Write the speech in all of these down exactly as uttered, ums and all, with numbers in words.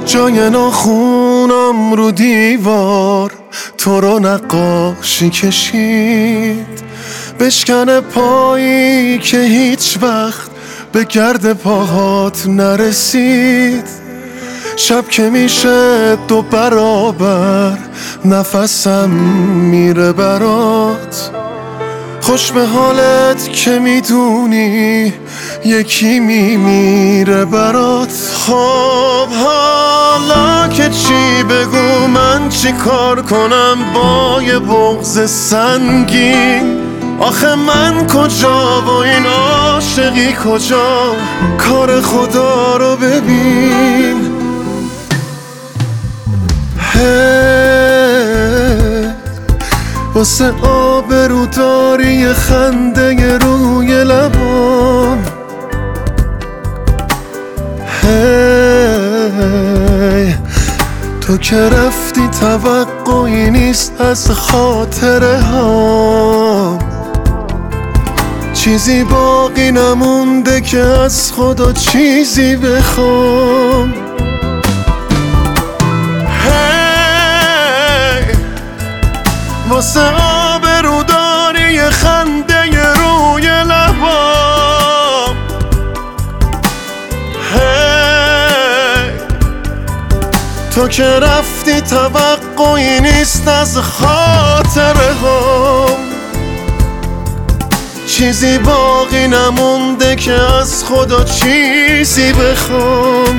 جای ناخونم رو دیوار تو رو نقاشی کشید، بشکنه پایی که هیچ وقت به گرد پاهات نرسید. شب که میشه دو برابر نفسم میره برات، خوش به حالت که میدونی یکی میمیره برات. خب حالا که چی بگو، من چی کار کنم با یه بغض سنگین؟ آخه من کجا و این عاشقی کجا؟ کار خدا رو ببین. هی واسه آبروداری خنده روی لبام، هی تو که رفتی توقعی نیست از خاطره ها، چیزی باقی نمونده که از خدا چیزی بخوام. واسه آبروداری خنده روی لبام، هی تو که رفتی توقعی نیست از خاطره هم، چیزی باقی نمونده که از خدا چیزی بخوام.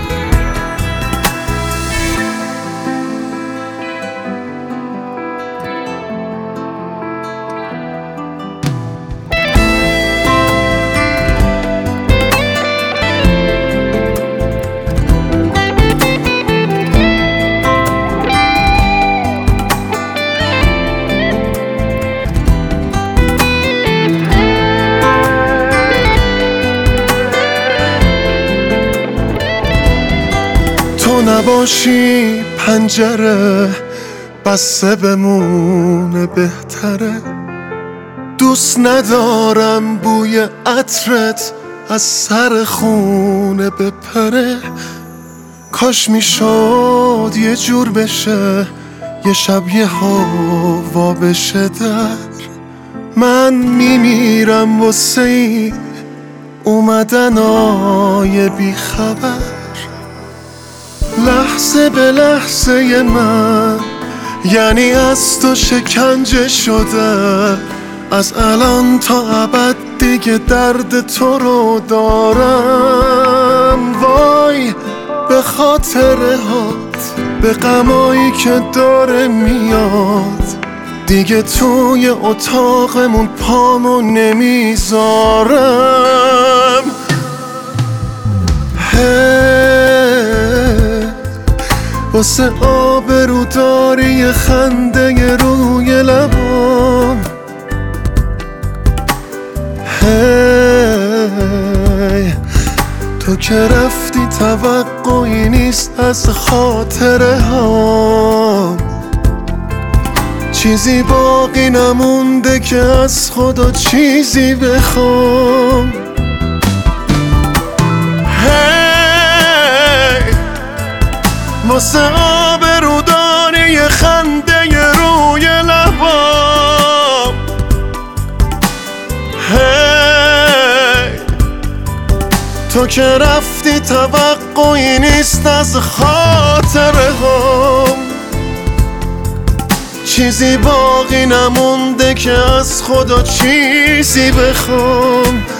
نباشی پنجره بسته بمونه بهتره، دوست ندارم بوی عطرت از سر خونه بپره. کاش میشد یه جور بشه یه شب یه هوا بشه در، من میمیرم واسه این اومدنای بی خبر. لحظه به لحظه من یعنی از تو شکنجه شده، از الان تا ابد دیگه درد تو رو دارم. وای به خاطره هات، به غمایی که داره میاد، دیگه توی اتاقمون پامو نمیذارم. واسه آبروداری خنده روی لبام، هی تو که رفتی توقعی نیست از خاطره ها، چیزی باقی نمونده که از خدا چیزی بخوام. واسه آبروداری خنده روی لبام، هی تو که رفتی توقعی نیست از خاطره هم، چیزی باقی نمونده که از خدا چیزی بخوام.